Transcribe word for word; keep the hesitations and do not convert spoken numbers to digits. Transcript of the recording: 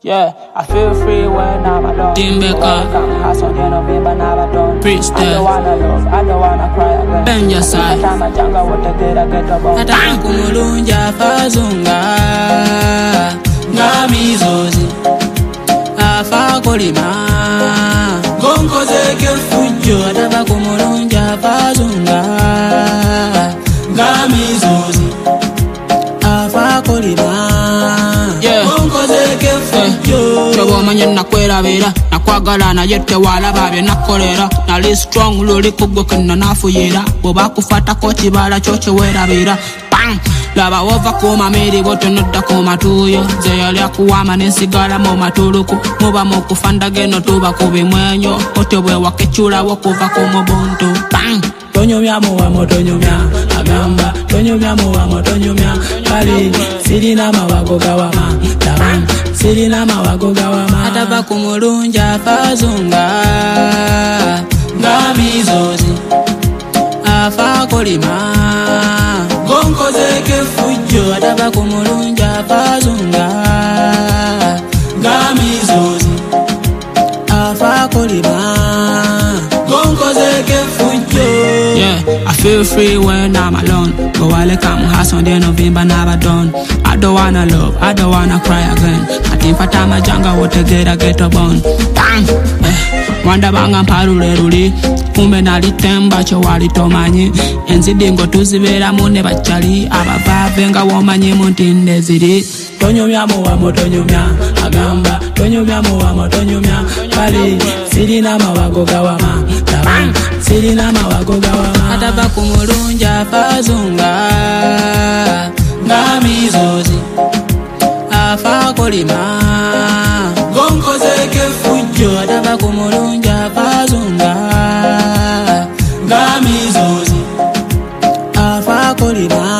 Yeah, I feel free when I'm alone. Timbeka, Freestyle. I don't wanna love, I don't wanna cry again. Benja side. Hata kumulunja fazunga ngami zozi afa kolima gonko zeke fujo. Hata kumulunja fazunga ngami zozi afa kolima. Yeah. Chobo manye nakwera bera nakwagala na yete wala babye nakolera nali strong luli kugokena nafuyera boba kufata ko kibala choche wera bera bang laba ova kuma meri boto nodda ko matuyo zeyali akuwama nensigala mu matuluku muba mu kufanda geno tuba kubimwenyo otobwe wakechula wokuva ko mubuntu bang tonyomya muwa motonyomya agamba tonyomya muwa motonyomya kali sirina mawago gawama tabang sirina mawago gawama ataba kumulunja fazunga ngami zozi afa kolima gonko zeke fujo. Ataba kumulunja fazunga ngami zozi afa kolima gonko zeke fujo. Yeah, I feel free when I'm alone. Go wale come house on the November never done. I don't wanna love, I don't wanna cry again. I think fatama janga wote get a get a bone. Bang! Eh, wanda banga parule ruli. Kumbe nalitemba cho walitomanyi. Enzi dingo tuzibera mune bachali. Ababa venga womanyi muntinde ziri. Tonyomya muwa motonyomya agamba tonyomya muwa motonyomya kali sirina mawago gawama tabang sirina mawago gawama. Ataba kumulunja fazunga ngami zozi afa kolima gonko zeke fujo. Ataba kumulunja fazunga ngami zozi afa kolima.